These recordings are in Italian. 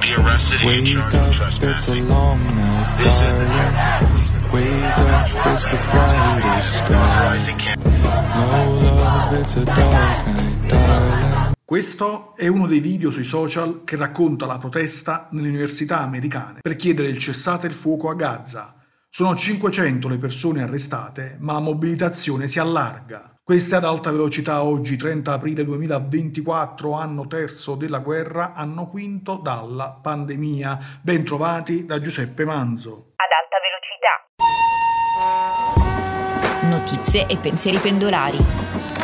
Wake up, it's a long night, darling. Wake up, it's the brightest sky. No love, it's a dark night, darling. Questo è uno dei video sui social che racconta la protesta nelle università americane per chiedere il cessate il fuoco a Gaza. Sono 500 le persone arrestate, ma la mobilitazione si allarga. Queste ad alta velocità oggi, 30 aprile 2024, anno terzo della guerra, anno quinto dalla pandemia. Ben trovati da Giuseppe Manzo. Ad alta velocità. Notizie e pensieri pendolari.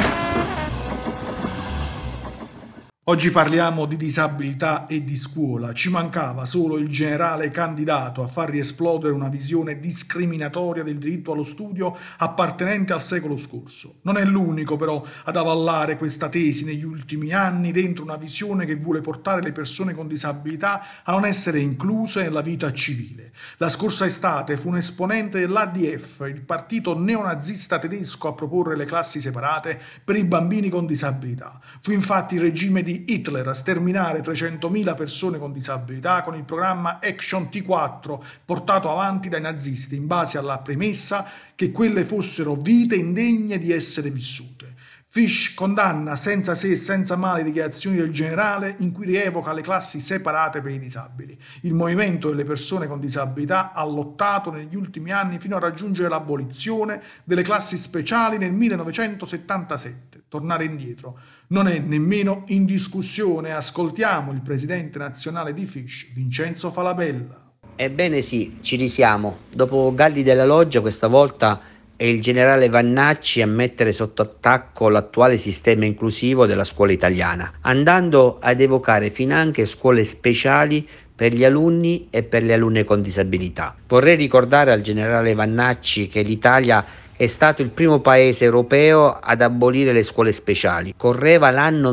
Oggi parliamo di disabilità e di scuola. Ci mancava solo il generale candidato a far riesplodere una visione discriminatoria del diritto allo studio appartenente al secolo scorso. Non è l'unico però ad avallare questa tesi negli ultimi anni dentro una visione che vuole portare le persone con disabilità a non essere incluse nella vita civile. La scorsa estate fu un esponente dell'ADF, il partito neonazista tedesco, a proporre le classi separate per i bambini con disabilità. Fu infatti il regime di Hitler a sterminare 300.000 persone con disabilità con il programma Action T4 portato avanti dai nazisti in base alla premessa che quelle fossero vite indegne di essere vissute. Fish condanna senza se e senza male le dichiarazioni del generale in cui rievoca le classi separate per i disabili. Il movimento delle persone con disabilità ha lottato negli ultimi anni fino a raggiungere l'abolizione delle classi speciali nel 1977. Tornare indietro non è nemmeno in discussione. Ascoltiamo il presidente nazionale di Fish, Vincenzo Falabella. Ebbene sì, ci risiamo. Dopo Galli della Loggia, questa volta è il generale Vannacci a mettere sotto attacco l'attuale sistema inclusivo della scuola italiana, andando ad evocare finanche scuole speciali per gli alunni e per le alunne con disabilità. Vorrei ricordare al generale Vannacci che l'Italia è stato il primo paese europeo ad abolire le scuole speciali. Correva l'anno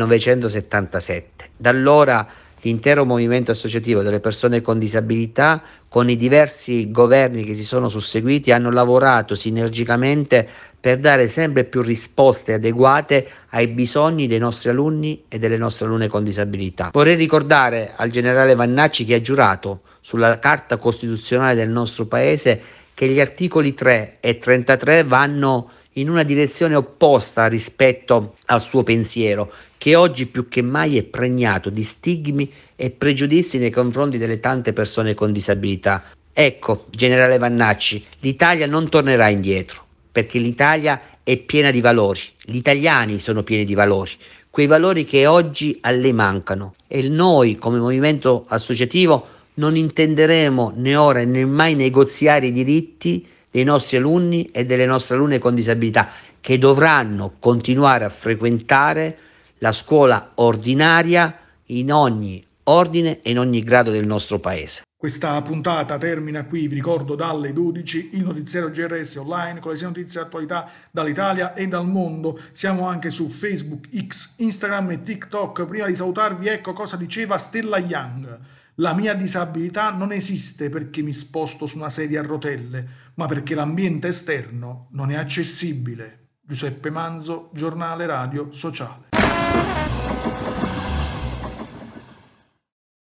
1977. Da allora l'intero movimento associativo delle persone con disabilità, con i diversi governi che si sono susseguiti, hanno lavorato sinergicamente per dare sempre più risposte adeguate ai bisogni dei nostri alunni e delle nostre alunne con disabilità. Vorrei ricordare al generale Vannacci che ha giurato sulla Carta Costituzionale del nostro Paese che gli articoli 3 e 33 vanno in una direzione opposta rispetto al suo pensiero, che oggi più che mai è pregnato di stigmi e pregiudizi nei confronti delle tante persone con disabilità. Ecco, generale Vannacci, l'Italia non tornerà indietro, perché l'Italia è piena di valori, gli italiani sono pieni di valori, quei valori che oggi a lei mancano, e noi come movimento associativo non intenderemo né ora né mai negoziare i diritti dei nostri alunni e delle nostre alunne con disabilità, che dovranno continuare a frequentare la scuola ordinaria in ogni ordine e in ogni grado del nostro paese. Questa puntata termina qui, vi ricordo dalle 12 il notiziario GRS online con le sei notizie e attualità dall'Italia e dal mondo. Siamo anche su Facebook, X, Instagram e TikTok. Prima di salutarvi ecco cosa diceva Stella Young. La mia disabilità non esiste perché mi sposto su una sedia a rotelle, ma perché l'ambiente esterno non è accessibile. Giuseppe Manzo, giornale radio sociale.